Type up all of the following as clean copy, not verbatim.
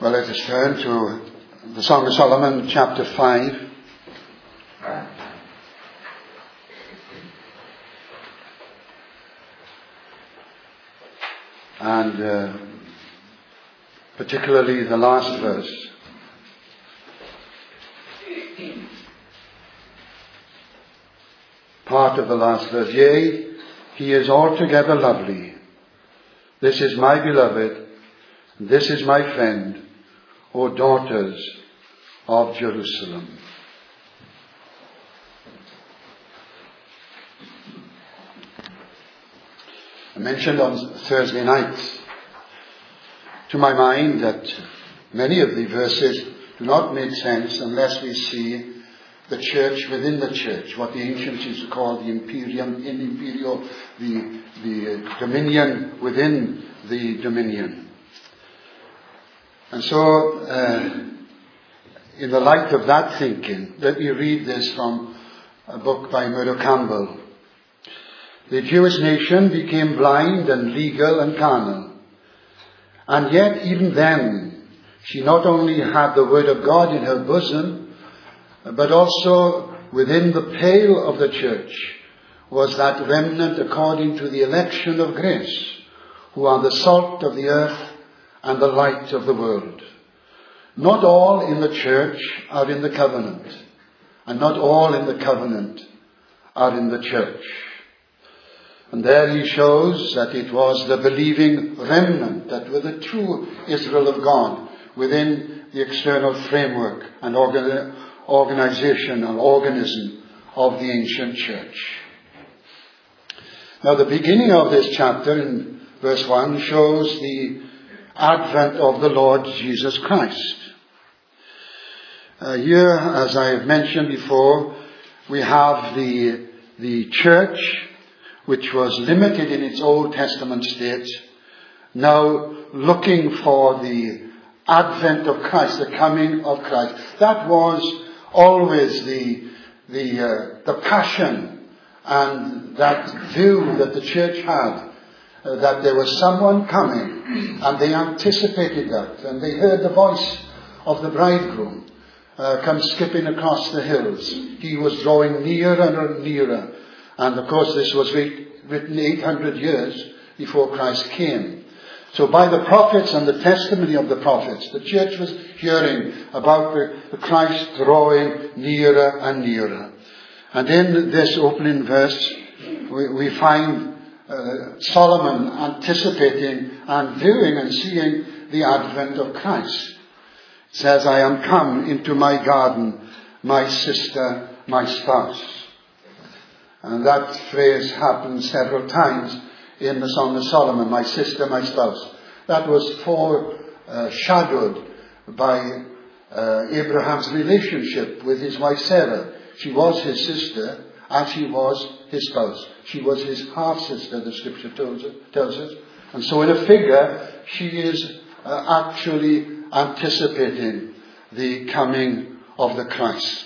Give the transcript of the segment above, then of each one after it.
Well, let us turn to the Song of Solomon, chapter 5. And particularly the last verse. Part of the last verse. Yea, he is altogether lovely. This is my beloved. This is my friend, O daughters of Jerusalem. I mentioned on Thursday night, to my mind, that many of the verses do not make sense unless we see the church within the church, what the ancients used to call the imperium in imperio, the dominion within the dominion. And so, in the light of that thinking, let me read this from a book by Murdo Campbell. The Jewish nation became blind and legal and carnal. And yet, even then, she not only had the Word of God in her bosom, but also within the pale of the church was that remnant according to the election of grace, who are the salt of the earth and the light of the world. Not all in the church are in the covenant, and not all in the covenant are in the church. And there he shows that it was the believing remnant that were the true Israel of God within the external framework and organization and organism of the ancient church. Now the beginning of this chapter in verse 1 shows the advent of the Lord Jesus Christ. Here, as I have mentioned before, we have the church, which was limited in its Old Testament state, now looking for the advent of Christ, the coming of Christ. That was always the passion and that view that the church had, that there was someone coming, and they anticipated that, and they heard the voice of the bridegroom come skipping across the hills. He was drawing nearer and nearer. And of course this was written 800 years before Christ came. So by the prophets and the testimony of the prophets, the church was hearing about the Christ drawing nearer and nearer. And in this opening verse, we find Solomon anticipating and viewing and seeing the advent of Christ. It says, I am come into my garden, my sister, my spouse. And that phrase happens several times in the Song of Solomon, my sister, my spouse. That was foreshadowed by Abraham's relationship with his wife Sarah. She was his sister and she was his spouse. She was his half-sister, the scripture tells us. And so in a figure, she is actually anticipating the coming of the Christ,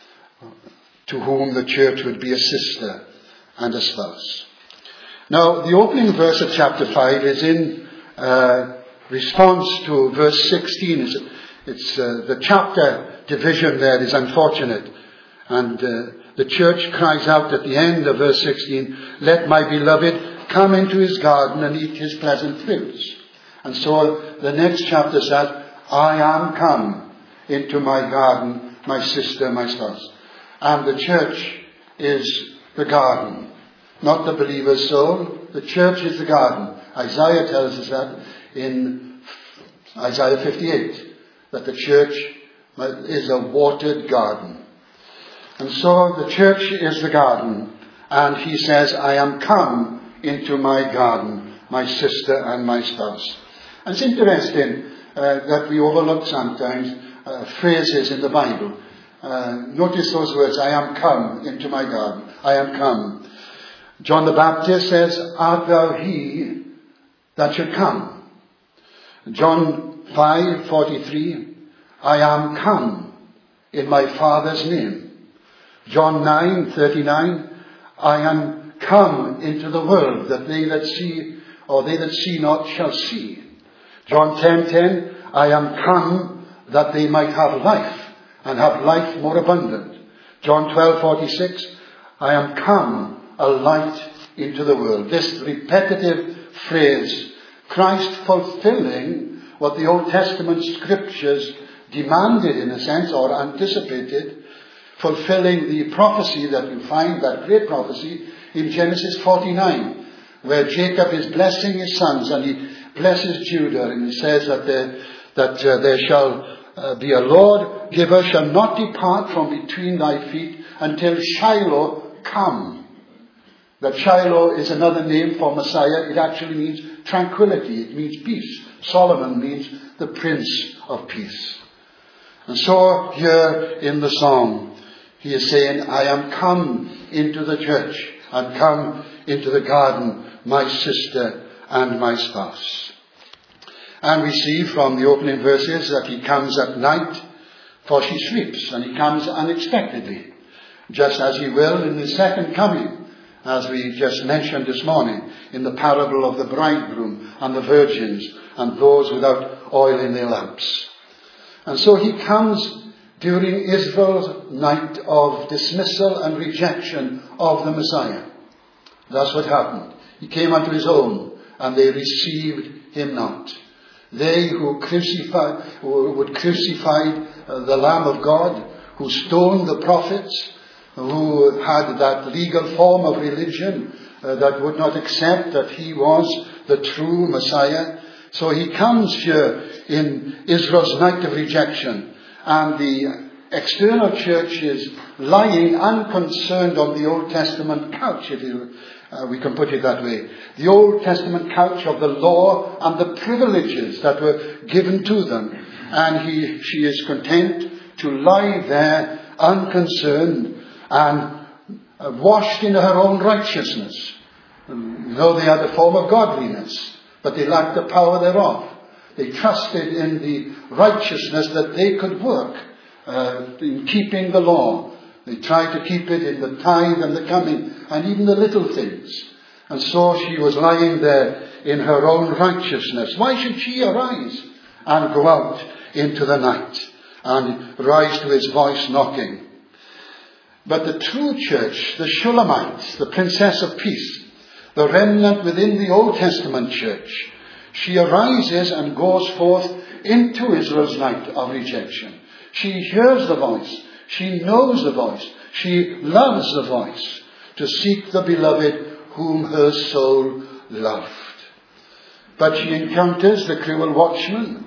to whom the church would be a sister and a spouse. Now, the opening verse of chapter 5 is in response to verse 16. It's the chapter division there is unfortunate. And the church cries out at the end of verse 16, let my beloved come into his garden and eat his pleasant fruits. And so the next chapter says, I am come into my garden, my sister, my spouse. And the church is the garden, not the believer's soul. The church is the garden. Isaiah tells us that in Isaiah 58, that the church is a watered garden. And so the church is the garden, and he says, I am come into my garden, my sister and my spouse. And it's interesting that we overlook sometimes phrases in the Bible. Notice those words, I am come into my garden. I am come. John the Baptist says, art thou he that should come? John 5:43, I am come in my Father's name. John 9:39, I am come into the world, that they that see, or they that see not shall see. John 10:10, I am come that they might have life, and have life more abundant. John 12:46, I am come a light into the world. This repetitive phrase, Christ fulfilling what the Old Testament scriptures demanded in a sense, or anticipated, fulfilling the prophecy that you find, that great prophecy, in Genesis 49, where Jacob is blessing his sons, and he blesses Judah, and he says that there shall be a Lord giver shall not depart from between thy feet until Shiloh come. That Shiloh is another name for Messiah. It actually means tranquility. It means peace. Solomon means the Prince of Peace. And so here in the song, he is saying, I am come into the church, and come into the garden, my sister and my spouse. And we see from the opening verses that he comes at night, for she sleeps, and he comes unexpectedly, just as he will in the second coming, as we just mentioned this morning, in the parable of the bridegroom and the virgins and those without oil in their lamps. And so he comes during Israel's night of dismissal and rejection of the Messiah. That's what happened. He came unto his own, and they received him not. They who would crucify the Lamb of God, who stoned the prophets, who had that legal form of religion that would not accept that he was the true Messiah. So he comes here in Israel's night of rejection, and the external church is lying unconcerned on the Old Testament couch, if we can put it that way. The Old Testament couch of the law and the privileges that were given to them. And she is content to lie there unconcerned and washed in her own righteousness. Though they had a form of godliness, but they lacked the power thereof. They trusted in the righteousness that they could work in keeping the law. They tried to keep it in the tithe and the coming and even the little things. And so she was lying there in her own righteousness. Why should she arise and go out into the night and rise to his voice knocking? But the true church, the Shulamites, the Princess of Peace, the remnant within the Old Testament church, she arises and goes forth into Israel's night of rejection. She hears the voice. She knows the voice. She loves the voice, to seek the beloved whom her soul loved. But she encounters the cruel watchmen,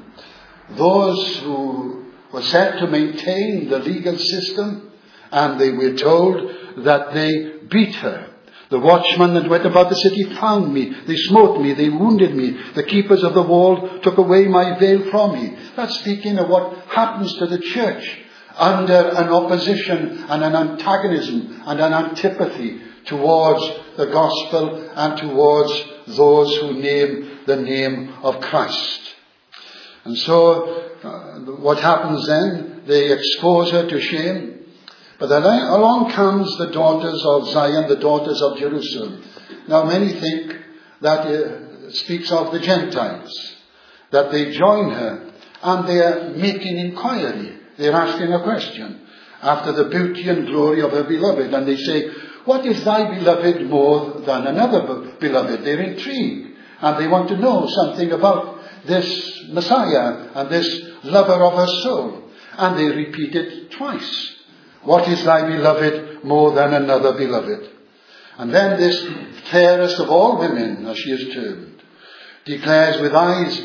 those who were set to maintain the legal system, and they were told that they beat her. The watchmen that went about the city found me. They smote me. They wounded me. The keepers of the wall took away my veil from me. That's speaking of what happens to the church under an opposition and an antagonism and an antipathy towards the gospel and towards those who name the name of Christ. And so what happens then? They expose her to shame. But then along comes the daughters of Zion, the daughters of Jerusalem. Now many think that it speaks of the Gentiles, that they join her and they are making inquiry. They're asking a question after the beauty and glory of her beloved. And they say, what is thy beloved more than another beloved? They're intrigued and they want to know something about this Messiah and this lover of her soul. And they repeat it twice. What is thy beloved more than another beloved? And then this fairest of all women, as she is termed, declares with eyes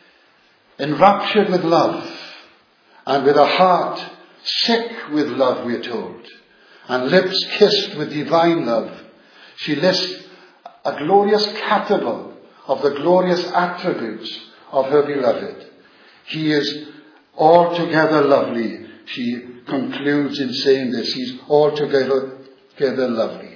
enraptured with love and with a heart sick with love, we are told, and lips kissed with divine love. She lists a glorious catalogue of the glorious attributes of her beloved. He is altogether lovely. She concludes in saying this. He's altogether lovely.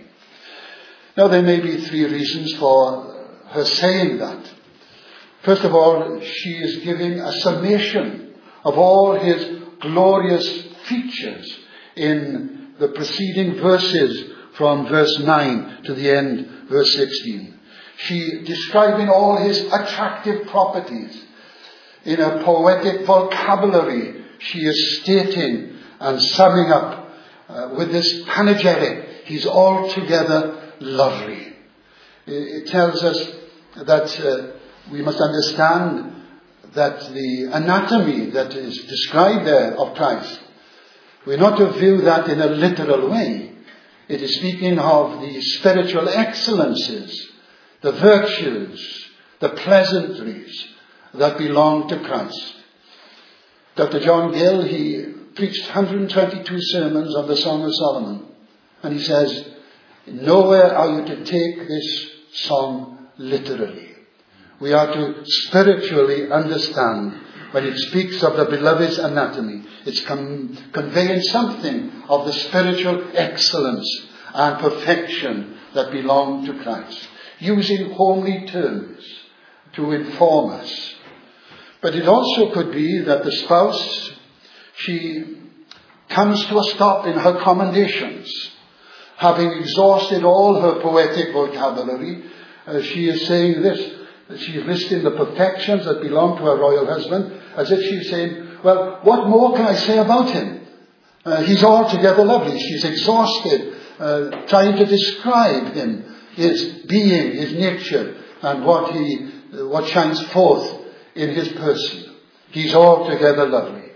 Now there may be three reasons for her saying that. First of all, she is giving a summation of all his glorious features in the preceding verses from verse 9 to the end, verse 16. She describing all his attractive properties. In a poetic vocabulary, she is stating and summing up with this panegyric. He's altogether lovely. It tells us that we must understand that the anatomy that is described there of Christ, we're not to view that in a literal way. It is speaking of the spiritual excellences, the virtues, the pleasantries that belong to Christ. Dr. John Gill, he preached 122 sermons on the Song of Solomon. And he says, nowhere are you to take this song literally. We are to spiritually understand when it speaks of the beloved's anatomy. It's conveying something of the spiritual excellence and perfection that belong to Christ, using homely terms to inform us. But it also could be that the spouse, she comes to a stop in her commendations. Having exhausted all her poetic vocabulary, she is saying this. She is listing the perfections that belong to her royal husband, as if she's saying, well, what more can I say about him? He's altogether lovely. She's exhausted, trying to describe him, his being, his nature, and what shines forth in his person. He's altogether lovely.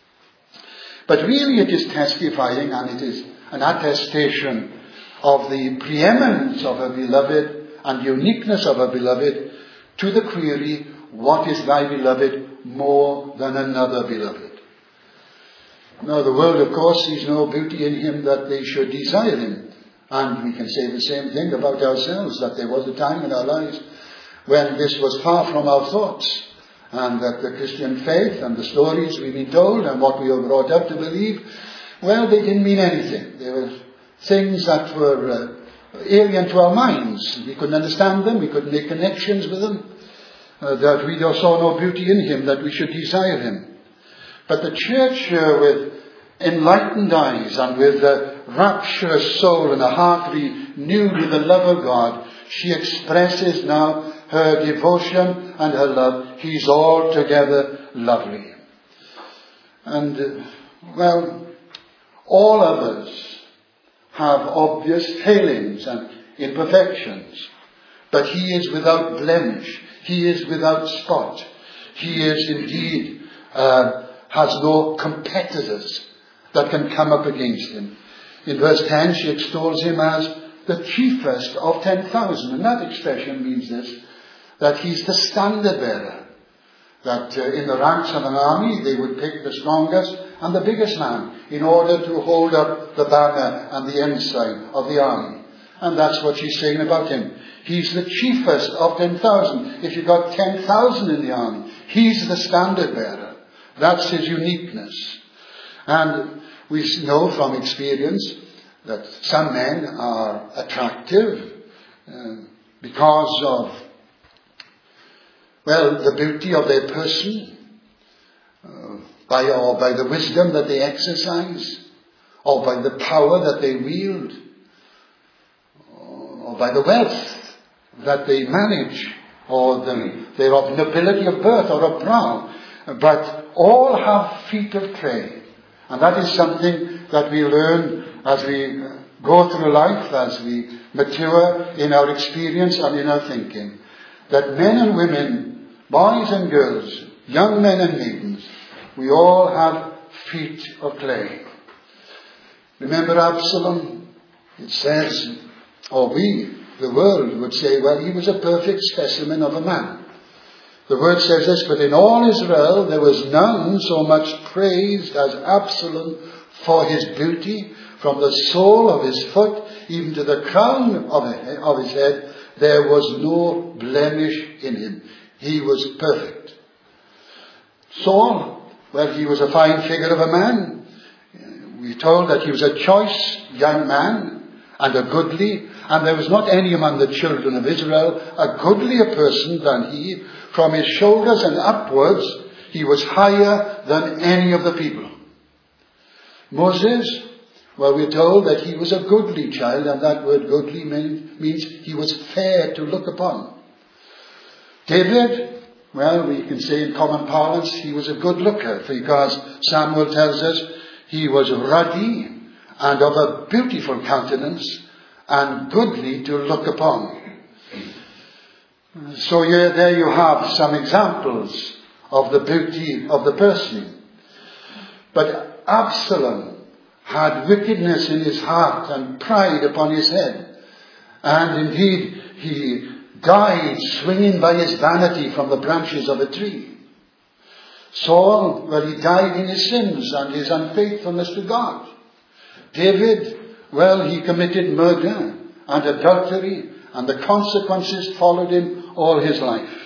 But really it is testifying, and it is an attestation of the preeminence of her beloved and uniqueness of her beloved, to the query, what is thy beloved more than another beloved? Now the world, of course, sees no beauty in him that they should desire him. And we can say the same thing about ourselves, that there was a time in our lives when this was far from our thoughts, and that the Christian faith and the stories we've been told and what we were brought up to believe, well, they didn't mean anything. They were things that were alien to our minds. We couldn't understand them. We couldn't make connections with them. That we saw no beauty in him, that we should desire him. But the church, with enlightened eyes and with a rapturous soul and a heart renewed with the love of God, she expresses now her devotion and her love. He's altogether lovely. And, well, all others have obvious failings and imperfections, but he is without blemish. He is without spot. He is indeed has no competitors that can come up against him. In verse 10 she extols him as the chiefest of 10,000, and that expression means this, that he's the standard bearer. That in the ranks of an army they would pick the strongest and the biggest man in order to hold up the banner and the ensign of the army. And that's what she's saying about him. He's the chiefest of 10,000. If you've got 10,000 in the army, he's the standard bearer. That's his uniqueness. And we know from experience that some men are attractive because of, well, the beauty of their person, by the wisdom that they exercise, or by the power that they wield, or by the wealth that they manage, or their nobility of birth or of brow. But all have feet of clay. And that is something that we learn as we go through life, as we mature in our experience and in our thinking. That men and women, boys and girls, young men and maidens, we all have feet of clay. Remember Absalom? It says, the world would say, well, he was a perfect specimen of a man. The word says this, but in all Israel there was none so much praised as Absalom for his beauty, from the sole of his foot even to the crown of his head. There was no blemish in him. He was perfect. Saul, well, he was a fine figure of a man. We're told that he was a choice young man and a goodly, and there was not any among the children of Israel a goodlier person than he. From his shoulders and upwards, he was higher than any of the people. Moses, well, we're told that he was a goodly child, and that word goodly means he was fair to look upon. David, Well, we can say in common parlance, he was a good looker, because Samuel tells us he was ruddy and of a beautiful countenance and goodly to look upon. So there you have some examples of the beauty of the person. But Absalom had wickedness in his heart and pride upon his head. And indeed, he died swinging by his vanity from the branches of a tree. Saul, well, he died in his sins and his unfaithfulness to God. David, well, he committed murder and adultery, and the consequences followed him all his life.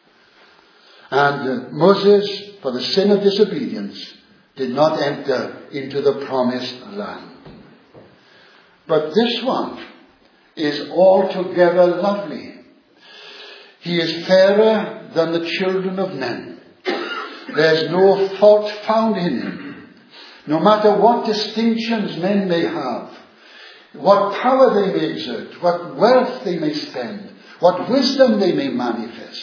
And Moses, for the sin of disobedience, did not enter into the promised land. But this one is altogether lovely. He is fairer than the children of men. There's no fault found in him. No matter what distinctions men may have, what power they may exert, what wealth they may spend, what wisdom they may manifest,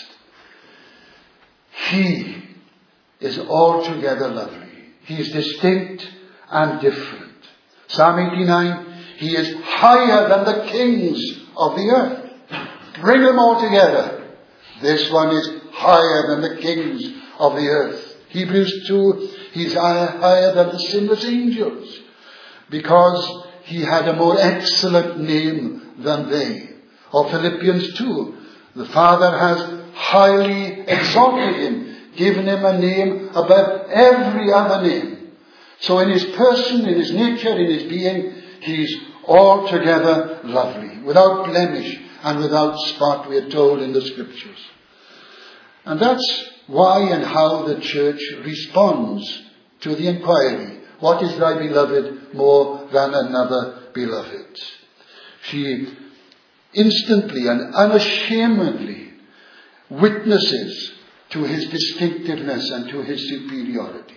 he is altogether lovely. He is distinct and different. Psalm 89, he is higher than the kings of the earth. Bring them all together. This one is higher than the kings of the earth. Hebrews 2, he's higher than the sinless angels, because he had a more excellent name than they. Or Philippians 2, the Father has highly exalted him, given him a name above every other name. So in his person, in his nature, in his being, he's altogether lovely, without blemish and without spot, we are told in the Scriptures. And that's why and how the church responds to the inquiry, what is thy beloved more than another beloved? She instantly and unashamedly witnesses to his distinctiveness and to his superiority.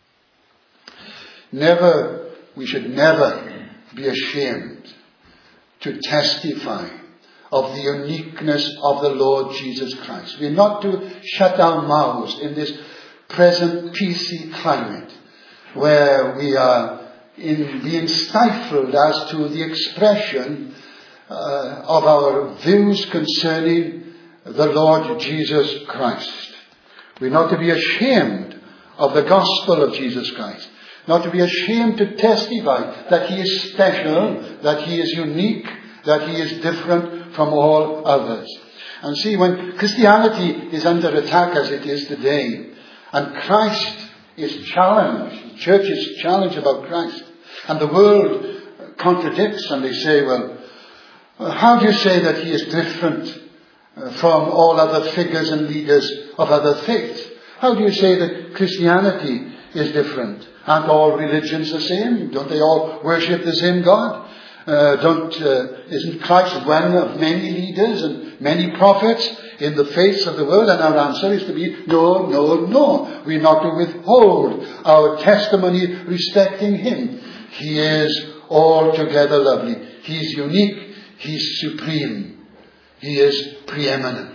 We should never be ashamed to testify of the uniqueness of the Lord Jesus Christ. We're not to shut our mouths in this present PC climate where we are being stifled as to the expression of our views concerning the Lord Jesus Christ. We're not to be ashamed of the gospel of Jesus Christ. Not to be ashamed to testify that he is special, that he is unique, that he is different from all others. And see, when Christianity is under attack as it is today, and Christ is challenged, the church is challenged about Christ, and the world contradicts, and they say, well, how do you say that he is different from all other figures and leaders of other faiths? How do you say that Christianity is different? Aren't all religions the same? Don't they all worship the same God? Isn't Christ one of many leaders and many prophets in the face of the world? And our answer is to be no, no, no. We're not to withhold our testimony respecting him. He is altogether lovely. He's unique. He's supreme. He is preeminent.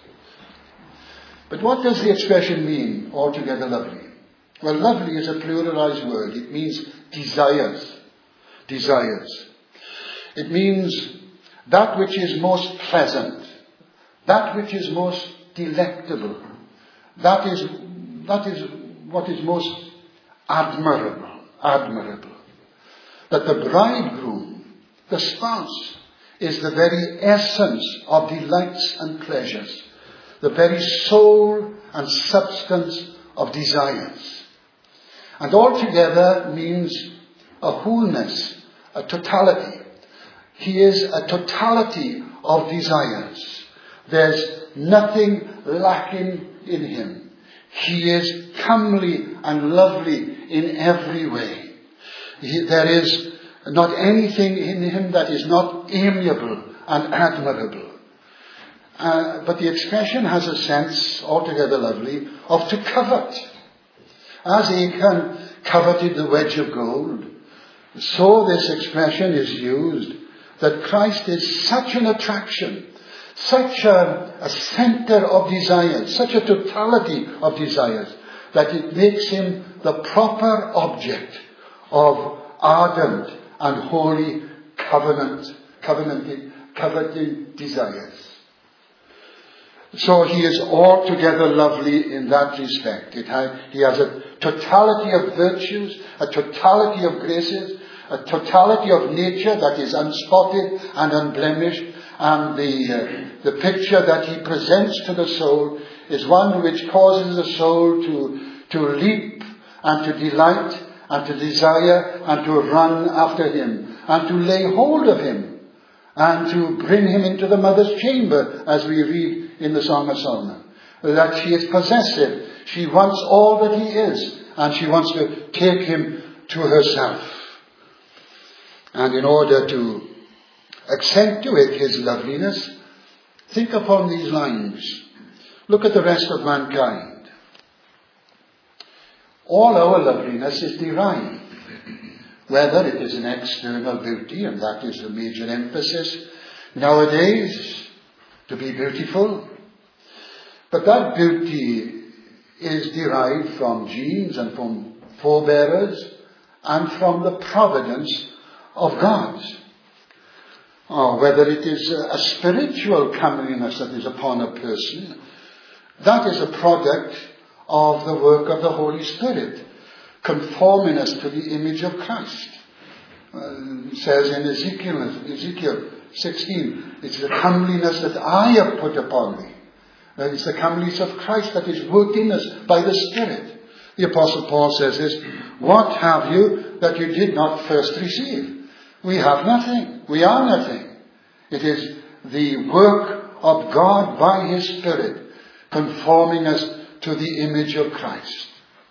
But what does the expression mean, altogether lovely? Well, lovely is a pluralized word. It means desires. Desires. It means that which is most pleasant, that which is most delectable, that is what is most admirable. That the bridegroom, the spouse, is the very essence of delights and pleasures, the very soul and substance of desires. And altogether means a wholeness, a totality. He is a totality of desires. There's nothing lacking in him. He is comely and lovely in every way. There is not anything in him that is not amiable and admirable. But the expression has a sense, altogether lovely, of to covet. As Achan coveted the wedge of gold, so this expression is used, that Christ is such an attraction, such a center of desires, such a totality of desires, that it makes him the proper object of ardent and holy coveting desires. So he is altogether lovely in that respect. He has a totality of virtues, a totality of graces, a totality of nature that is unspotted and unblemished, and the picture that he presents to the soul is one which causes the soul to leap and to delight and to desire and to run after him and to lay hold of him and to bring him into the mother's chamber, as we read in the Song of Solomon. That she is possessive. She wants all that he is, and she wants to take him to herself. And in order to accentuate his loveliness, think upon these lines. Look at the rest of mankind. All our loveliness is derived, whether it is an external beauty, and that is the major emphasis nowadays, to be beautiful. But that beauty is derived from genes and from forebearers and from the providence of God. Or whether it is a spiritual comeliness that is upon a person, that is a product of the work of the Holy Spirit, conforming us to the image of Christ. It says in Ezekiel 16, it's the comeliness that I have put upon thee. It's the comeliness of Christ that is worked in us by the Spirit. The Apostle Paul says this, what have you that you did not first receive? We have nothing. We are nothing. It is the work of God by his Spirit, conforming us to the image of Christ.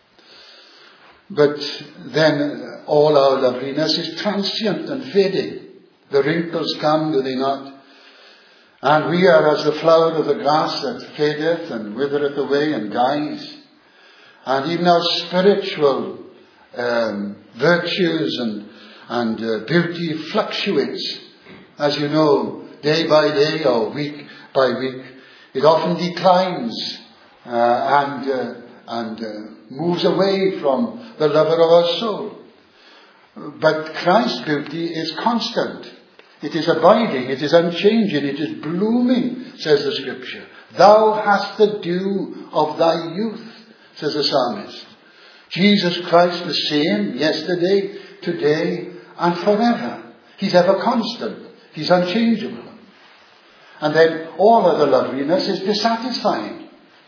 But then all our loveliness is transient and fading. The wrinkles come, do they not? And we are as the flower of the grass that fadeth and withereth away and dies. And even our spiritual virtues and beauty fluctuates, as you know, day by day or week by week. It often declines and moves away from the lover of our soul. But Christ's beauty is constant. It is abiding. It is unchanging. It is blooming, says the Scripture. Thou hast the dew of thy youth, says the psalmist. Jesus Christ the same yesterday, today, and forever. He's ever constant. He's unchangeable. And then all other loveliness is dissatisfying.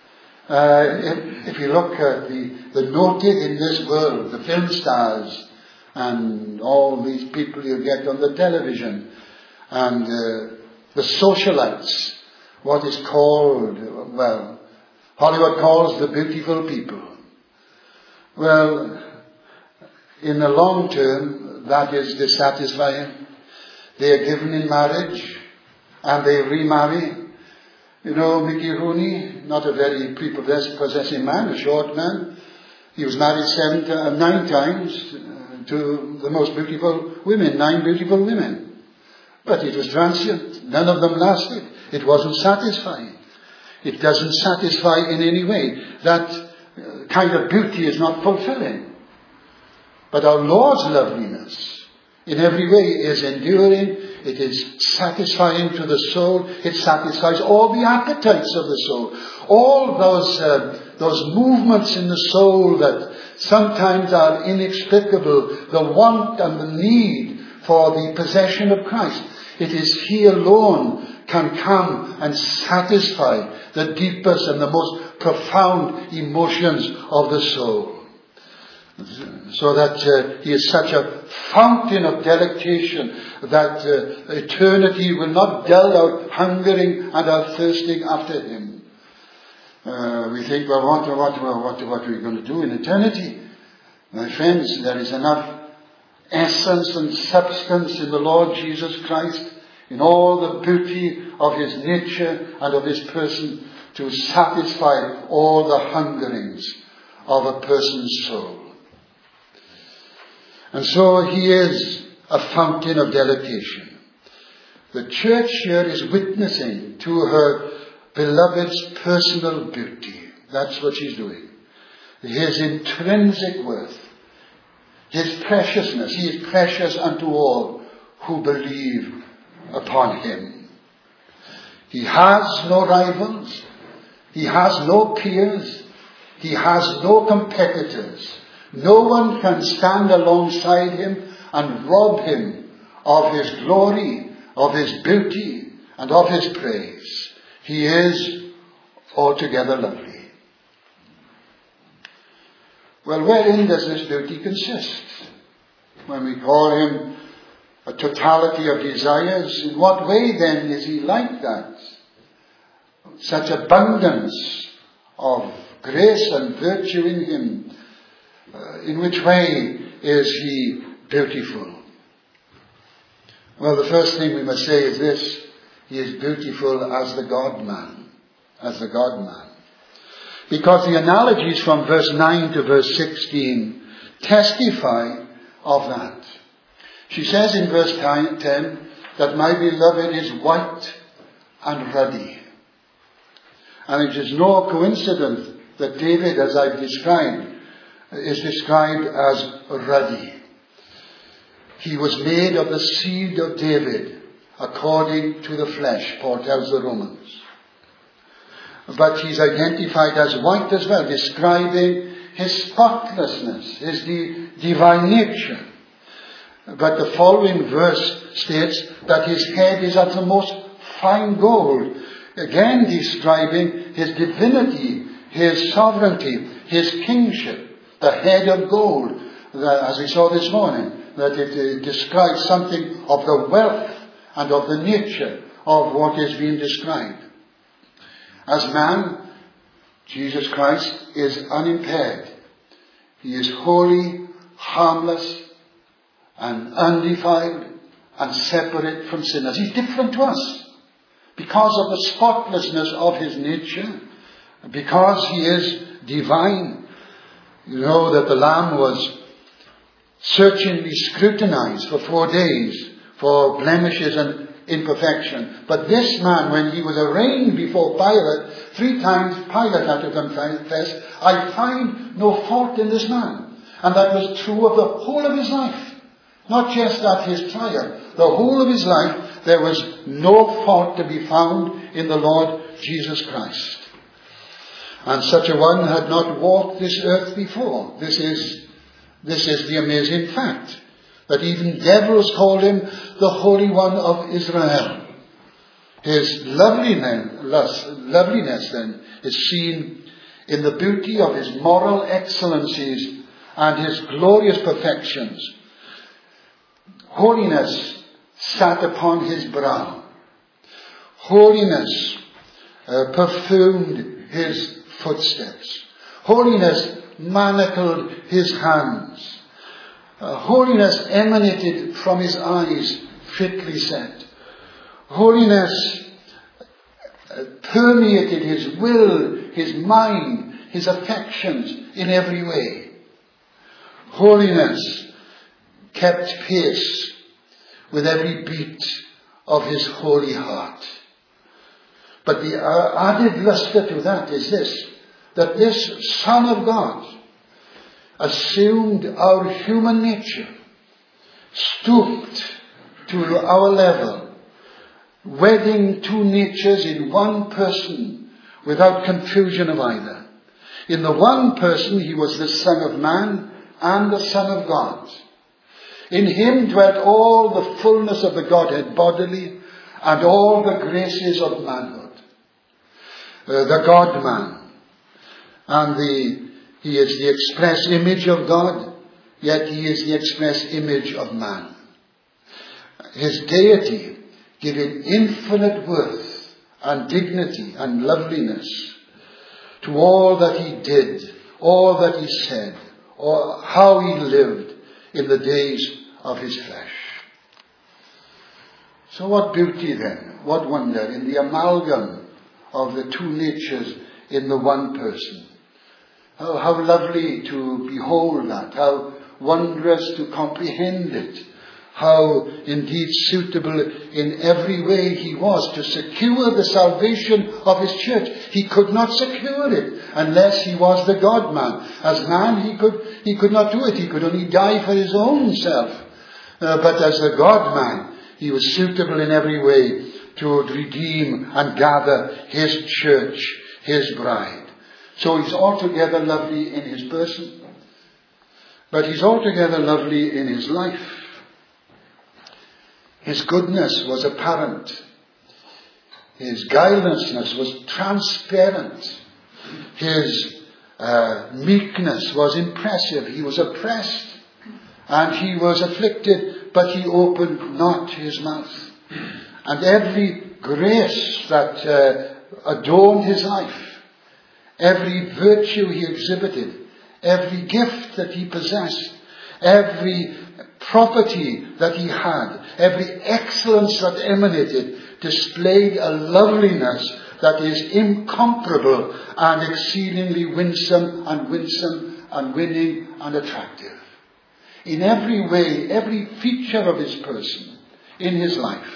If you look at the noted in this world, the film stars, and all these people you get on the television, and the socialites, what is called, Hollywood calls the beautiful people. Well, in the long term, that is dissatisfying. They are given in marriage, and they remarry. You know, Mickey Rooney, not a very prepossessing man, a short man. He was married 9 times to the most beautiful women, 9 beautiful women. But it was transient. None of them lasted. It wasn't satisfying. It doesn't satisfy in any way. That kind of beauty is not fulfilling. But our Lord's loveliness in every way is enduring. It is satisfying to the soul. It satisfies all the appetites of the soul. All those movements in the soul that sometimes are inexplicable. The want and the need for the possession of Christ. It is He alone can come and satisfy the deepest and the most profound emotions of the soul. So that He is such a fountain of delectation that eternity will not dull our hungering and our thirsting after Him. We think, well, what are we going to do in eternity? My friends, there is enough essence and substance in the Lord Jesus Christ, in all the beauty of His nature and of His person, to satisfy all the hungerings of a person's soul. And so He is a fountain of delectation. The church here is witnessing to her beloved's personal beauty. That's what she's doing. His intrinsic worth, his preciousness. He is precious unto all who believe upon him. He has no rivals. He has no peers. He has no competitors. No one can stand alongside him and rob him of his glory, of his beauty, and of his praise. He is altogether lovely. Well, wherein does this beauty consist? When we call him a totality of desires, in what way then is he like that? Such abundance of grace and virtue in him. In which way is he beautiful? Well, the first thing we must say is this: he is beautiful as the God-man. As the God-man. Because the analogies from verse 9 to verse 16 testify of that. She says in verse 10 that my beloved is white and ruddy. And it is no coincidence that David, as I've described, is described as ruddy. He was made of the seed of David, according to the flesh, Paul tells the Romans. But he's identified as white as well, describing his spotlessness, his divine nature. But the following verse states that his head is of the most fine gold, again describing his divinity, his sovereignty, his kingship, the head of gold, as we saw this morning, that it describes something of the wealth and of the nature of what is being described. As man, Jesus Christ is unimpaired. He is holy, harmless, and undefiled, and separate from sinners. He's different to us because of the spotlessness of his nature, because he is divine. You know that the Lamb was searchingly scrutinized for 4 days for blemishes and imperfection. But this man, when he was arraigned before Pilate, 3 times Pilate had to confess, I find no fault in this man. And that was true of the whole of his life. Not just at his trial. The whole of his life, there was no fault to be found in the Lord Jesus Christ. And such a one had not walked this earth before. This is the amazing fact, that even devils called him the Holy One of Israel. His loveliness then is seen in the beauty of his moral excellencies and his glorious perfections. Holiness sat upon his brow. Holiness perfumed his footsteps. Holiness manacled his hands. Holiness emanated from his eyes, fitly set. Holiness permeated his will, his mind, his affections in every way. Holiness kept pace with every beat of his holy heart. But the added luster to that is this, that this Son of God assumed our human nature, stooped to our level, wedding 2 natures in one person without confusion of either. In the one person he was the Son of Man and the Son of God. In him dwelt all the fullness of the Godhead bodily and all the graces of manhood. The God-man. And he is the express image of God, yet he is the express image of man. His deity giving infinite worth and dignity and loveliness to all that he did, all that he said, or how he lived in the days of his flesh. So what beauty then, what wonder in the amalgam of the 2 natures in the one person. How lovely to behold that, how wondrous to comprehend it, how indeed suitable in every way he was to secure the salvation of his church. He could not secure it unless he was the God-man. As man, he could not do it. He could only die for his own self. But as the God-man, he was suitable in every way to redeem and gather his church, his bride. So he's altogether lovely in his person, but he's altogether lovely in his life. His goodness was apparent. His guilelessness was transparent. His meekness was impressive. He was oppressed and he was afflicted, but he opened not his mouth. And every grace that adorned his life, every virtue he exhibited, every gift that he possessed, every property that he had, every excellence that emanated, displayed a loveliness that is incomparable and exceedingly winsome and winning and attractive. In every way, every feature of his person, in his life.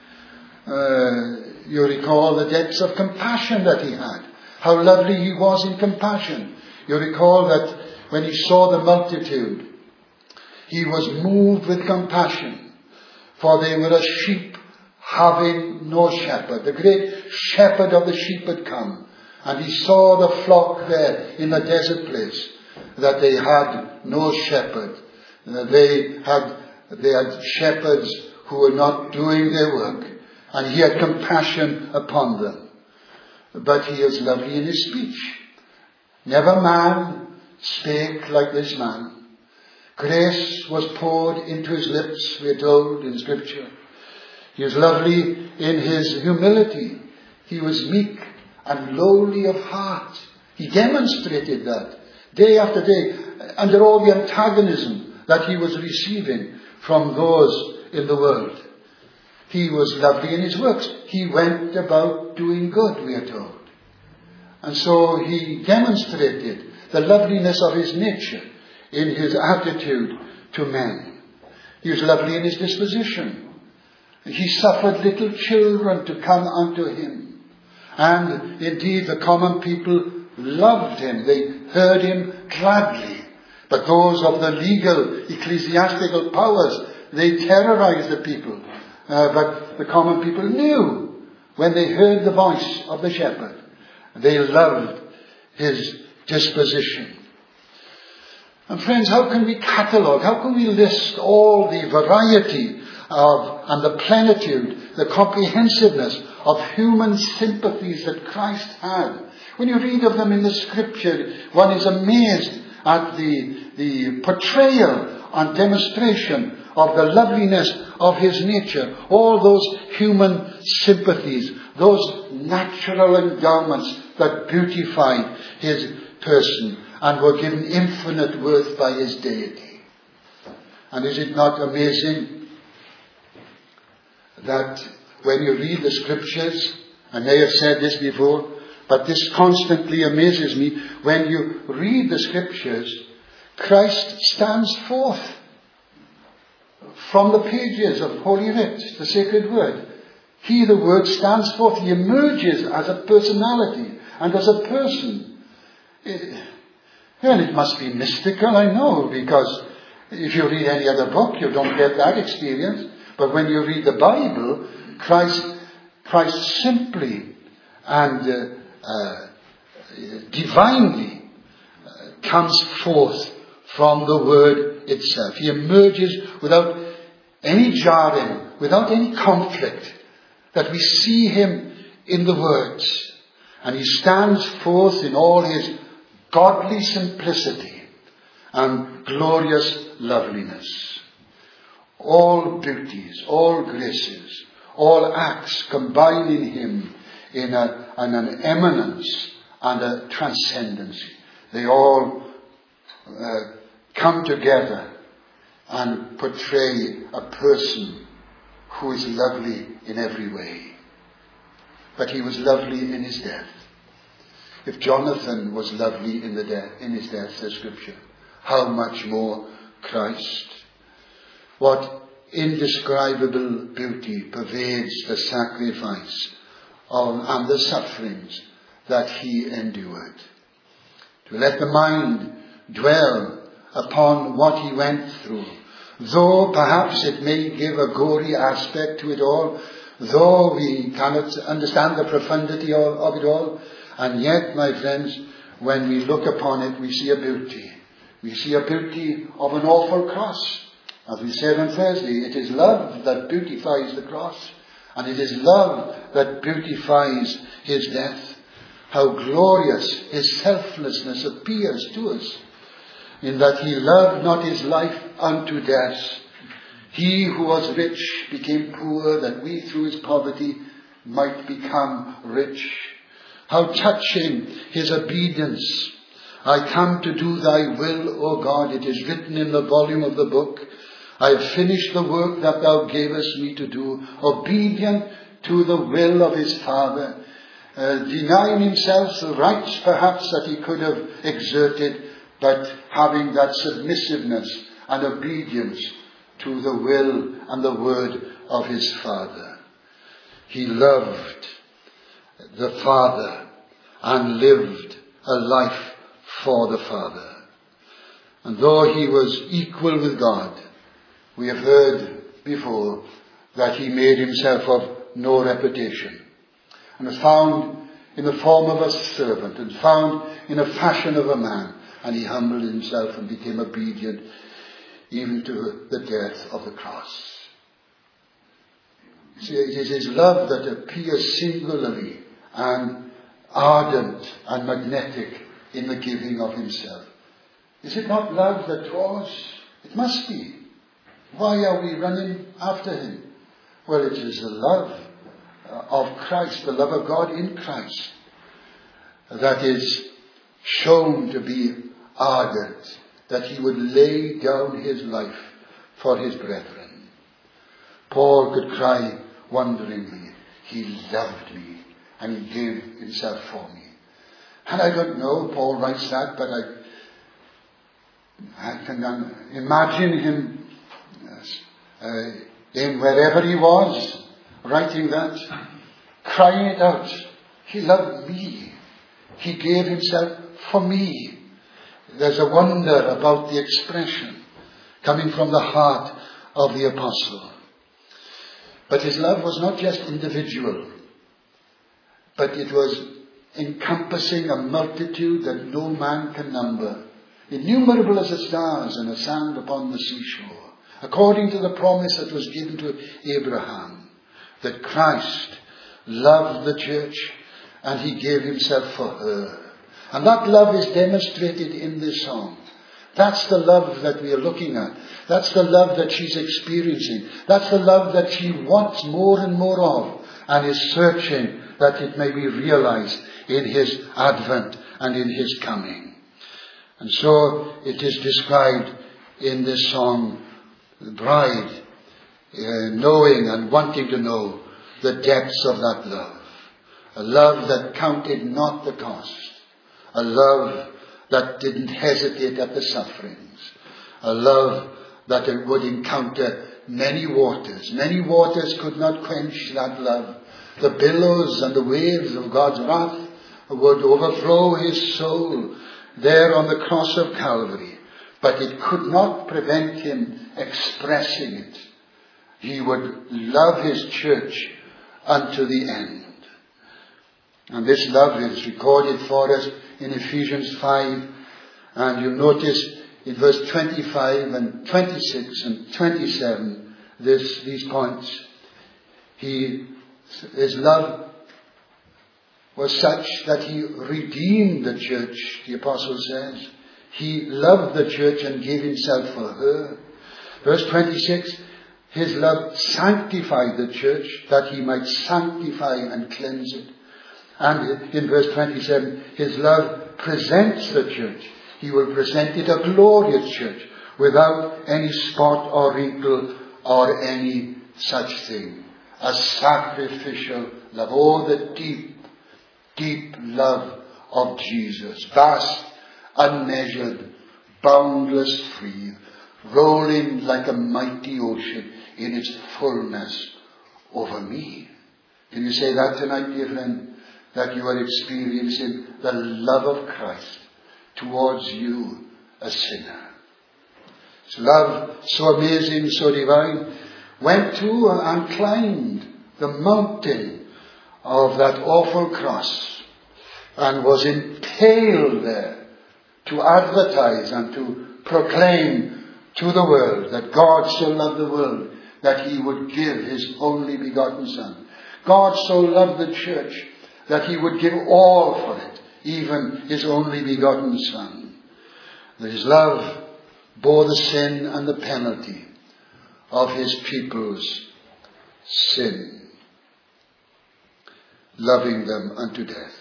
You recall the depths of compassion that he had. How lovely he was in compassion. You recall that when he saw the multitude, he was moved with compassion, for they were as sheep having no shepherd. The great shepherd of the sheep had come, and he saw the flock there in the desert place, that they had no shepherd. They had shepherds who were not doing their work, and he had compassion upon them. But he is lovely in his speech. Never man spake like this man. Grace was poured into his lips, we are told in Scripture. He was lovely in his humility. He was meek and lowly of heart. He demonstrated that day after day, under all the antagonism that he was receiving from those in the world. He was lovely in his works. He went about doing good, we are told. And so he demonstrated the loveliness of his nature in his attitude to men. He was lovely in his disposition. He suffered little children to come unto him. And indeed the common people loved him. They heard him gladly. But those of the legal ecclesiastical powers, they terrorized the people. But the common people knew when they heard the voice of the shepherd. They loved his disposition. And friends, how can we catalogue, how can we list all the variety and the plenitude, the comprehensiveness of human sympathies that Christ had? When you read of them in the Scripture, one is amazed at the portrayal and demonstration of the loveliness of his nature. All those human sympathies, those natural endowments that beautified his person and were given infinite worth by his deity. And is it not amazing that when you read the Scriptures, I may have said this before, but this constantly amazes me, when you read the Scriptures, Christ stands forth from the pages of Holy Writ, the sacred word. He, the Word, stands forth. He emerges as a personality and as a person. Well, it must be mystical, I know, because if you read any other book, you don't get that experience. But when you read the Bible, Christ simply and divinely comes forth from the Word itself. He emerges without any jarring, without any conflict, that we see him in the words. And he stands forth in all his godly simplicity and glorious loveliness. All beauties, all graces, all acts combine in him in an eminence and a transcendency. They all come together and portray a person who is lovely in every way. But he was lovely in his death. If Jonathan was lovely in his death, says Scripture, how much more Christ? What indescribable beauty pervades the sacrifice and the sufferings that he endured. To let the mind dwell upon what he went through, though perhaps it may give a gory aspect to it all, though we cannot understand the profundity of it all, and yet, my friends, when we look upon it, we see a beauty. We see a beauty of an awful cross. As we said on Thursday, it is love that beautifies the cross, and it is love that beautifies his death. How glorious his selflessness appears to us, in that he loved not his life unto death. He who was rich became poor, that we through his poverty might become rich. How touching his obedience. I come to do thy will, O God. It is written in the volume of the book. I have finished the work that thou gavest me to do. Obedient to the will of his Father. Denying himself the rights perhaps that he could have exerted, but having that submissiveness and obedience to the will and the word of his Father. He loved the Father and lived a life for the Father. And though he was equal with God, we have heard before that he made himself of no reputation, and was found in the form of a servant, and found in a fashion of a man, and he humbled himself and became obedient even to the death of the cross. See, it is his love that appears singularly and ardent and magnetic in the giving of himself. Is it not love that draws? It must be. Why are we running after him? Well, it is the love of Christ, the love of God in Christ, that is shown to be ardent, that he would lay down his life for his brethren. Paul could cry wonderingly, he loved me and he gave himself for me. And I don't know, Paul writes that, but I can imagine him in wherever he was, writing that, crying it out. He loved me. He gave himself for me. There's a wonder about the expression coming from the heart of the apostle. But his love was not just individual, but it was encompassing a multitude that no man can number, innumerable as the stars and the sand upon the seashore, according to the promise that was given to Abraham, that Christ loved the church and he gave himself for her. And that love is demonstrated in this song. That's the love that we are looking at. That's the love that she's experiencing. That's the love that she wants more and more of, and is searching that it may be realized in his advent and in his coming. And so it is described in this song, the bride knowing and wanting to know the depths of that love. A love that counted not the cost. A love that didn't hesitate at the sufferings. A love that it would encounter many waters. Many waters could not quench that love. The billows and the waves of God's wrath would overflow his soul there on the cross of Calvary. But it could not prevent him expressing it. He would love his church unto the end. And this love is recorded for us in Ephesians 5. And you notice in verse 25 and 26 and 27, these points. His love was such that he redeemed the church, the apostle says. He loved the church and gave himself for her. Verse 26, his love sanctified the church that he might sanctify and cleanse it. And in verse 27, his love presents the church. He will present it a glorious church without any spot or wrinkle or any such thing. A sacrificial love. Oh, the deep, deep love of Jesus. Vast, unmeasured, boundless, free. rolling like a mighty ocean in its fullness over me. Can you say that tonight, dear friend? That you are experiencing the love of Christ towards you, a sinner. His love, so amazing, so divine, went to and climbed the mountain of that awful cross and was impaled there to advertise and to proclaim to the world that God so loved the world that he would give his only begotten Son. God so loved the church that he would give all for it, even his only begotten Son. That his love bore the sin and the penalty of his people's sin, loving them unto death.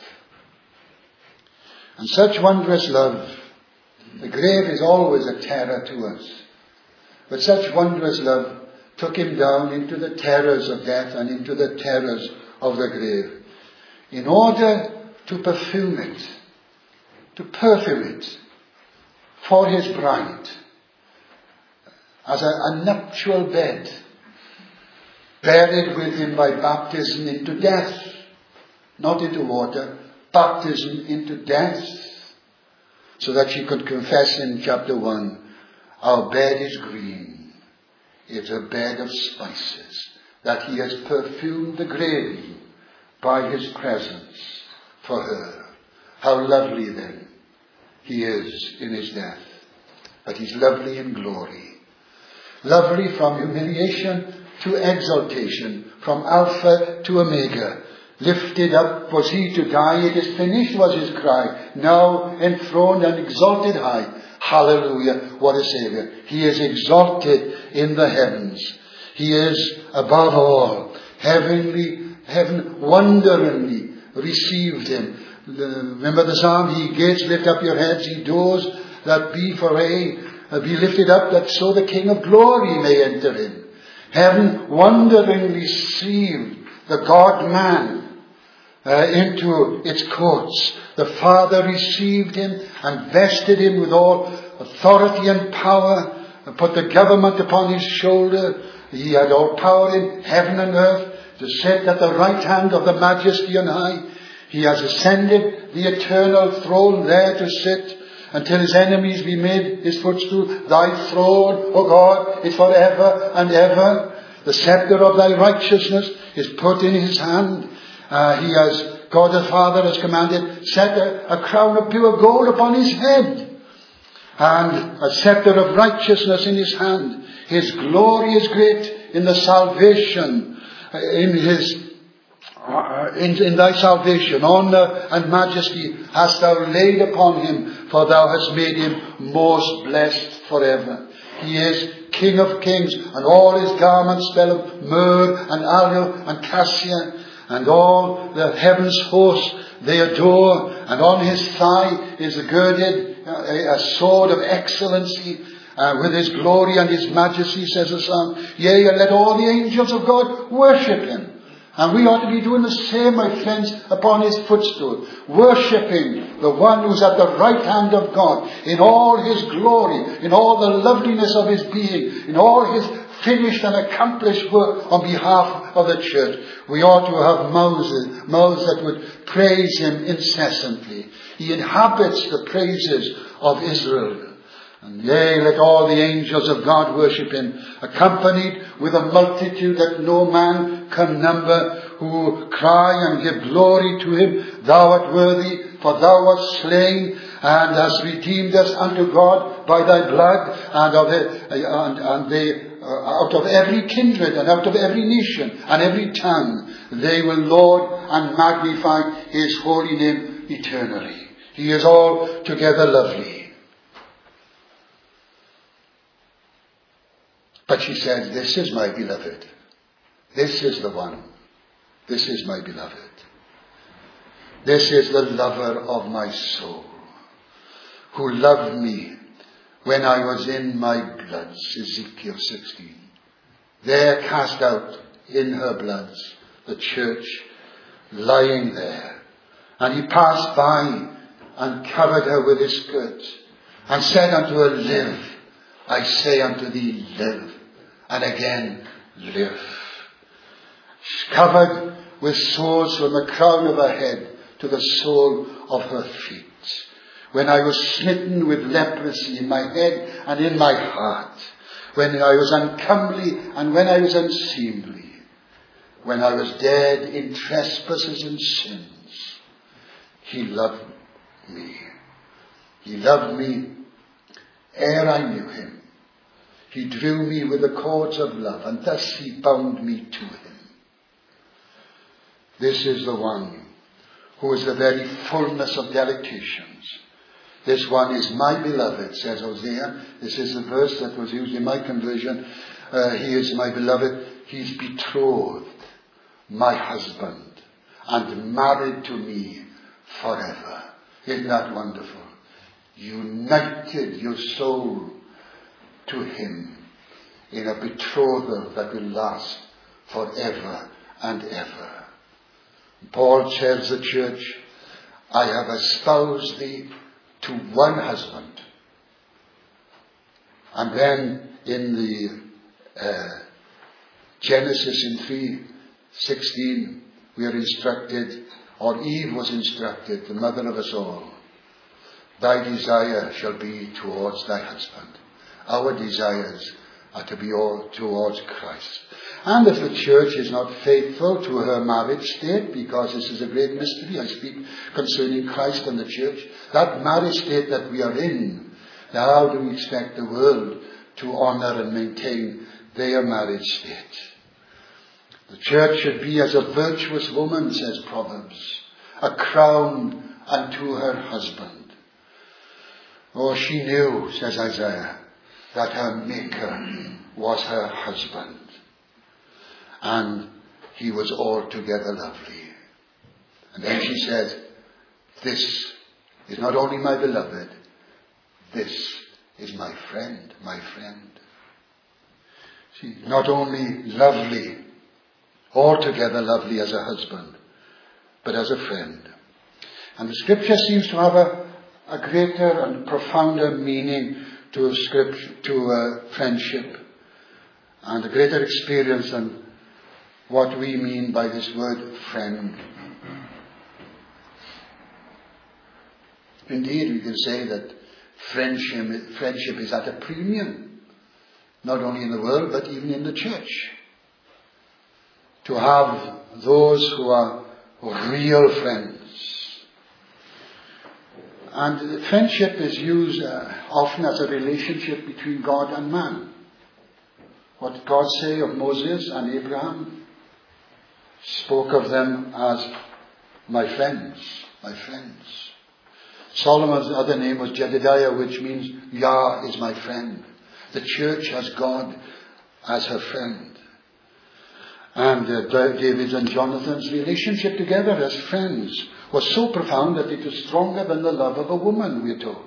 And such wondrous love, the grave is always a terror to us, but such wondrous love took him down into the terrors of death and into the terrors of the grave, in order to perfume it for his bride, as a nuptial bed, buried with him by baptism into death, not into water, baptism into death, so that she could confess in chapter 1, our bed is green, it's a bed of spices, that he has perfumed the grave by his presence for her. How lovely then he is in his death, but he's lovely in glory. Lovely from humiliation to exaltation, from Alpha to Omega. Lifted up was he to die, it is finished was his cry. Now enthroned and exalted high. Hallelujah, what a Saviour. He is exalted in the heavens. He is above all. Heaven wonderingly received him. Remember the psalm, ye gates lift up your heads, ye doors that be for be lifted up, that so the King of glory may enter in. Heaven wonderingly received the God-man into its courts. The Father received him and vested him with all authority and power, and put the government upon his shoulder. He had all power in heaven and earth to sit at the right hand of the Majesty on high. He has ascended the eternal throne there to sit until his enemies be made his footstool. Thy throne, O God, is forever and ever. The scepter of thy righteousness is put in his hand. God the Father has commanded, set a crown of pure gold upon his head, and a scepter of righteousness in his hand. His glory is great in the salvation, in thy salvation. Honour and majesty hast thou laid upon him, for thou hast made him most blessed forever. He is King of kings, and all his garments smell of myrrh and aloe and cassia, and all the heavens host they adore, and on his thigh is girded a sword of excellency, with his glory and his majesty, says the psalm. Yea, and let all the angels of God worship him. And we ought to be doing the same, my friends, upon his footstool. Worshipping the one who's at the right hand of God, in all his glory, in all the loveliness of his being, in all his finished and accomplished work on behalf of the church. We ought to have mouths that would praise him incessantly. He inhabits the praises of Israel. And yea, let all the angels of God worship him, accompanied with a multitude that no man can number, who cry and give glory to him. Thou art worthy, for thou art slain, and hast redeemed us unto God by thy blood, and out of every kindred, and out of every nation, and every tongue, they will laud and magnify his holy name eternally. He is altogether lovely. But she says, this is my beloved. This is the one. This is my beloved. This is the lover of my soul, who loved me when I was in my bloods. Ezekiel 16. There cast out in her bloods, the church lying there. And he passed by and covered her with his skirt, and said unto her, live. I say unto thee, live. And again, live. She's covered with sores from the crown of her head to the sole of her feet. When I was smitten with leprosy in my head and in my heart, when I was uncomely and when I was unseemly, when I was dead in trespasses and sins, he loved me. He loved me ere I knew him. He drew me with the cords of love, and thus he bound me to him. This is the one who is the very fullness of delectations. This one is my beloved, says Hosea. This is the verse that was used in my conversion. He is my beloved. He's betrothed, my husband, and married to me forever. Isn't that wonderful? United your soul to him in a betrothal that will last forever and ever. Paul tells the church, I have espoused thee to one husband. And then in the Genesis in 3:16, we are instructed, or Eve was instructed, the mother of us all, thy desire shall be towards thy husband. Our desires are to be all towards Christ. And if the church is not faithful to her marriage state, because this is a great mystery, I speak concerning Christ and the church, that marriage state that we are in, now how do we expect the world to honour and maintain their marriage state? The church should be as a virtuous woman, says Proverbs, a crown unto her husband. Oh, she knew, says Isaiah, that her Maker was her husband. And he was altogether lovely. And then she said, this is not only my beloved, this is my friend, my friend. She's not only lovely, altogether lovely as a husband, but as a friend. And the scripture seems to have a greater and profounder meaning to friendship, and a greater experience than what we mean by this word friend. Indeed, we can say that friendship is at a premium, not only in the world, but even in the church. To have those who are real friends. And friendship is used often as a relationship between God and man. What did God say of Moses and Abraham? Spoke of them as my friends, my friends. Solomon's other name was Jedediah, which means Yah is my friend. The church has God as her friend. And David's and Jonathan's relationship together as friends was so profound that it was stronger than the love of a woman, we are told.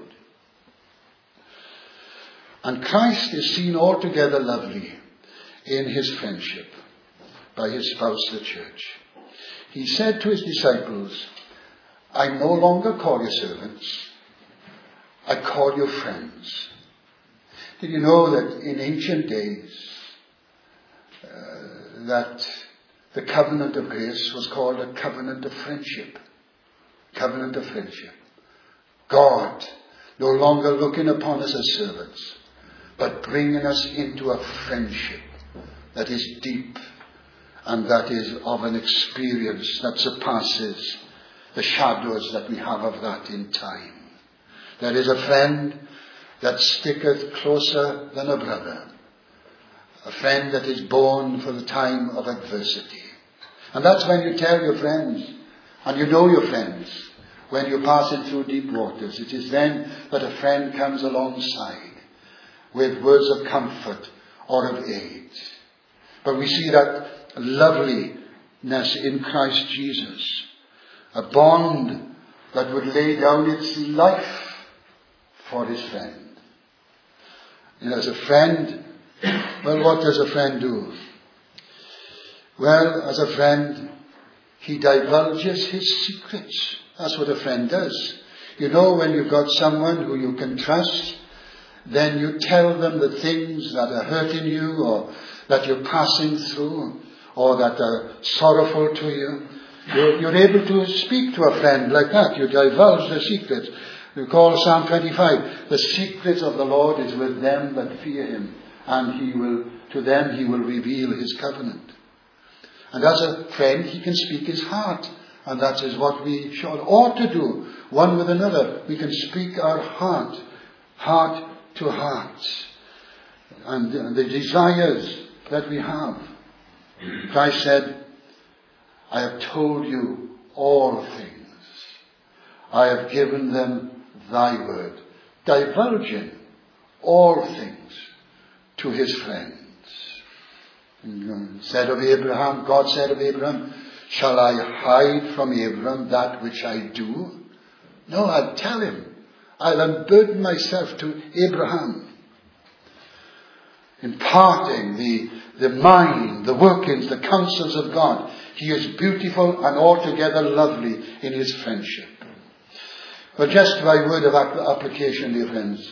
And Christ is seen altogether lovely in his friendship by his spouse, the church. He said to his disciples, I no longer call you servants, I call you friends. Did you know that in ancient days that the covenant of grace was called a covenant of friendship? Covenant of friendship. God no longer looking upon us as servants, but bringing us into a friendship that is deep and that is of an experience that surpasses the shadows that we have of that in time. There is a friend that sticketh closer than a brother. A friend that is born for the time of adversity. And that's when you tell your friends, and you know your friends, when you're passing through deep waters. It is then that a friend comes alongside with words of comfort or of aid. But we see that loveliness in Christ Jesus. A bond that would lay down its life for his friend. And as a friend, well, what does a friend do? Well, as a friend, he divulges his secrets. That's what a friend does. You know, when you've got someone who you can trust, then you tell them the things that are hurting you, or that you're passing through, or that are sorrowful to you. You're able to speak to a friend like that. You divulge the secrets. Recall Psalm 25. The secrets of the Lord is with them that fear him, and to them he will reveal his covenant. And as a friend, he can speak his heart. And that is what we ought to do, one with another. We can speak our heart to heart, and the desires that we have. Christ said, I have told you all things. I have given them thy word, divulging all things to his friends. God said of Abraham, shall I hide from Abraham that which I do? No, I'll tell him. I'll unburden myself to Abraham. Imparting the mind, the workings, the counsels of God. He is beautiful and altogether lovely in his friendship. But just by word of application, dear friends,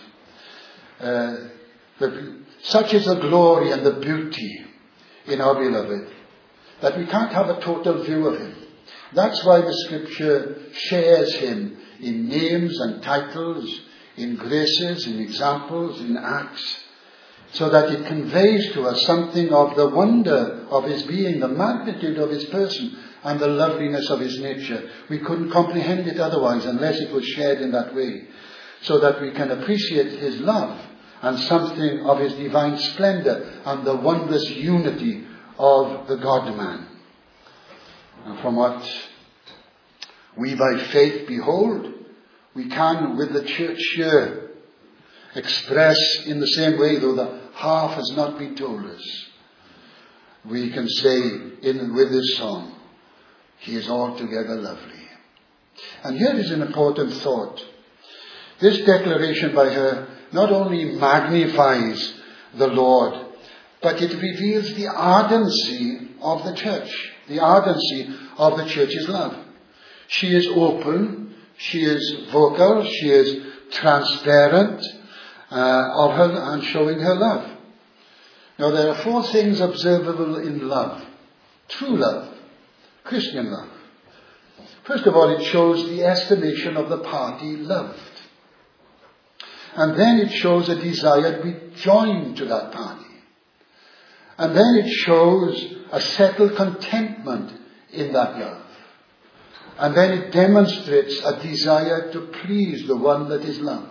such is the glory and the beauty in our beloved, that we can't have a total view of him. That's why the scripture shares him in names and titles, in graces, in examples, in acts, so that it conveys to us something of the wonder of his being, the magnitude of his person, and the loveliness of his nature. We couldn't comprehend it otherwise unless it was shared in that way, so that we can appreciate his love and something of his divine splendor and the wondrous unity of the God-man. And from what we by faith behold, we can, with the church here, express in the same way, though the half has not been told us. We can say with this song, he is altogether lovely. And here is an important thought. This declaration by her not only magnifies the Lord, but it reveals the ardency of the church, the ardency of the church's love. She is open, she is vocal, she is transparent of her and showing her love. Now there are 4 things observable in love. True love, Christian love. First of all, it shows the estimation of the party loved. And then it shows a desire to be joined to that party. And then it shows a settled contentment in that love. And then it demonstrates a desire to please the one that is loved.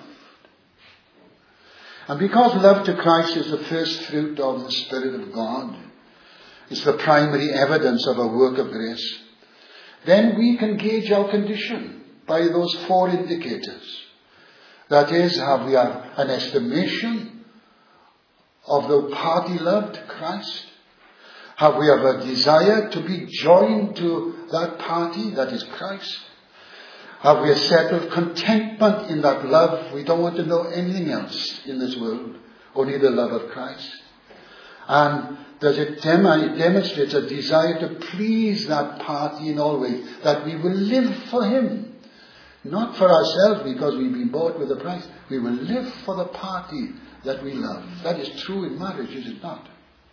And because love to Christ is the first fruit of the Spirit of God, it's the primary evidence of a work of grace, then we can gauge our condition by those 4 indicators. That is, have we an estimation of the party loved, Christ? Have we a desire to be joined to that party, that is Christ? Have we a settled contentment in that love? We don't want to know anything else in this world, only the love of Christ. And does it demonstrate a desire to please that party in all ways, that we will live for him? Not for ourselves, because we've been bought with a price. We will live for the party that we love. That is true in marriage, is it not?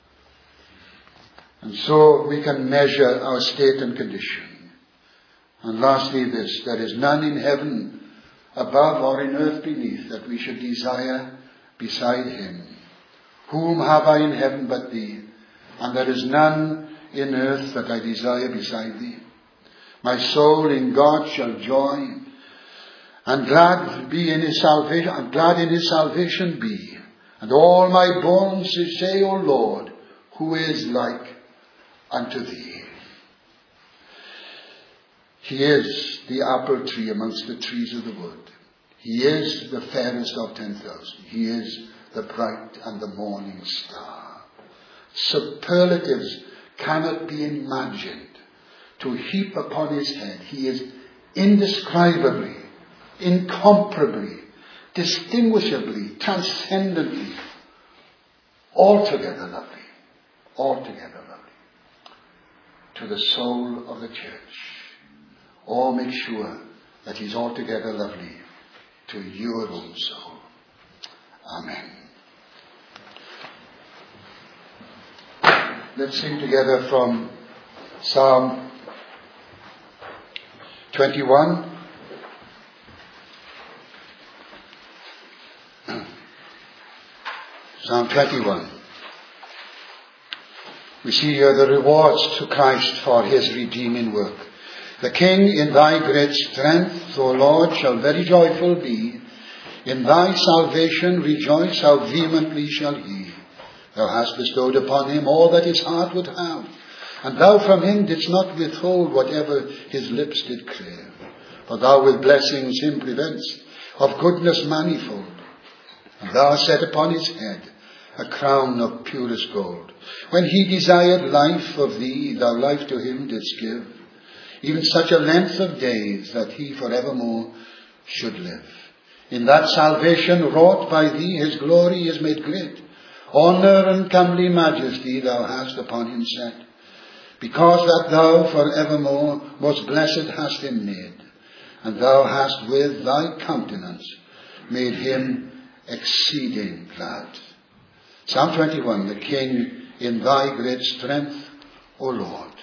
And so we can measure our state and condition. And lastly this, there is none in heaven above or in earth beneath that we should desire beside him. Whom have I in heaven but thee? And there is none in earth that I desire beside thee. My soul in God shall joy, and glad be in his salvation, and glad in his salvation be. And all my bones say, O Lord, who is like unto thee? He is the apple tree amongst the trees of the wood. He is the fairest of 10,000. He is the bright and the morning star. Superlatives cannot be imagined to heap upon his head. He is indescribably, incomparably, distinguishably, transcendently, altogether lovely. Altogether lovely. To the soul of the church. Oh, make sure that he's altogether lovely to your own soul. Amen. Let's sing together from Psalm 21. Psalm 21. We see here the rewards to Christ for his redeeming work. The King in thy great strength, O Lord, shall very joyful be. In thy salvation rejoice, how vehemently shall he. Thou hast bestowed upon him all that his heart would have, and thou from him didst not withhold whatever his lips did crave. For thou with blessings him preventest, of goodness manifold. And thou hast set upon his head a crown of purest gold. When he desired life of thee, thou life to him didst give, even such a length of days that he forevermore should live. In that salvation wrought by thee, his glory is made great. Honour and comely majesty thou hast upon him set, because that thou forevermore most blessed hast him made, and thou hast with thy countenance made him exceeding glad. Psalm 21, the King in thy great strength, O Lord.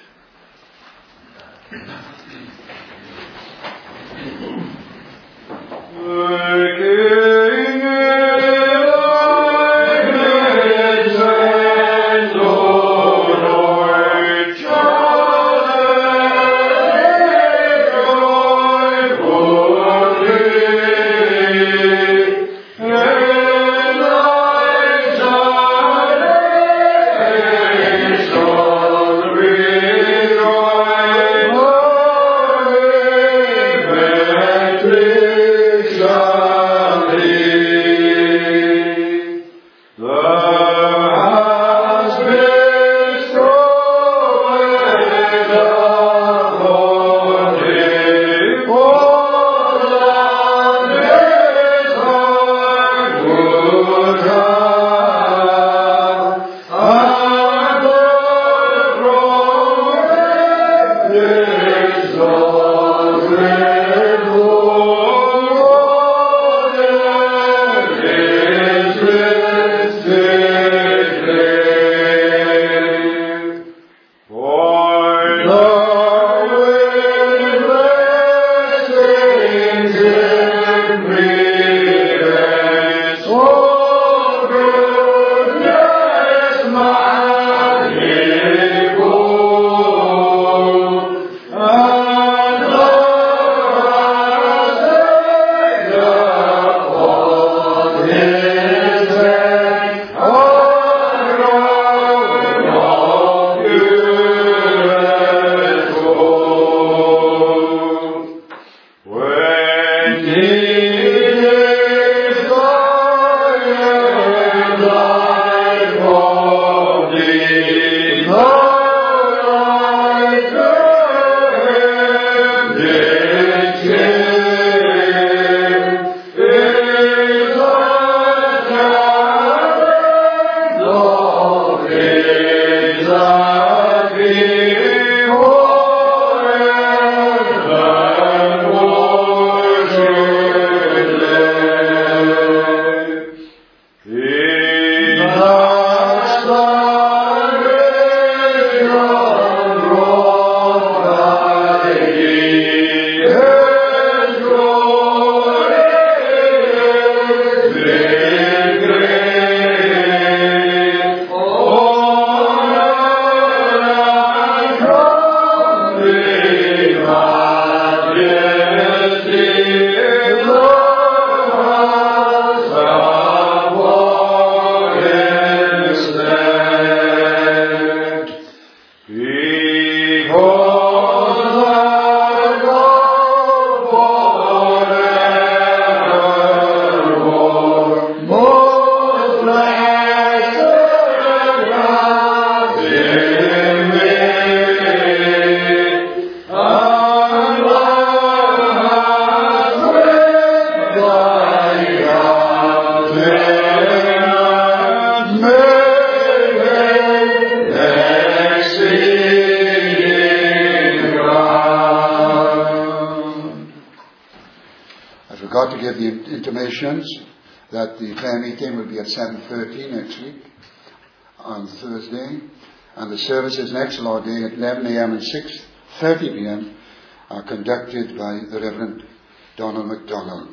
that the prayer meeting will be at 7:30 next week on Thursday, and the services next Lord Day at 11 a.m. and 6:30 p.m. are conducted by the Reverend Donald MacDonald.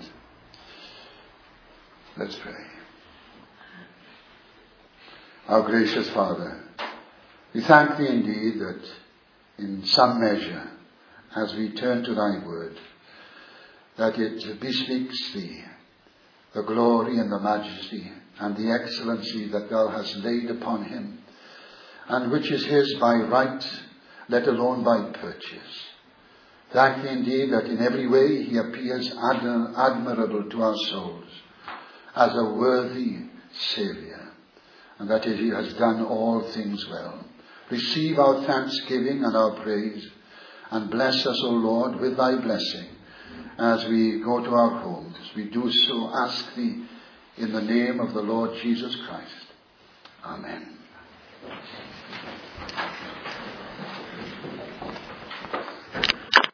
Let's pray. Our gracious Father, we thank Thee indeed that in some measure, as we turn to Thy word, that it bespeaks Thee, the glory and the majesty and the excellency that Thou hast laid upon him, and which is his by right, let alone by purchase. Thank Thee indeed that in every way he appears admirable to our souls as a worthy Saviour, and that he has done all things well. Receive our thanksgiving and our praise, and bless us, O Lord, with Thy blessing as we go to our homes. We do so ask Thee in the name of the Lord Jesus Christ. Amen.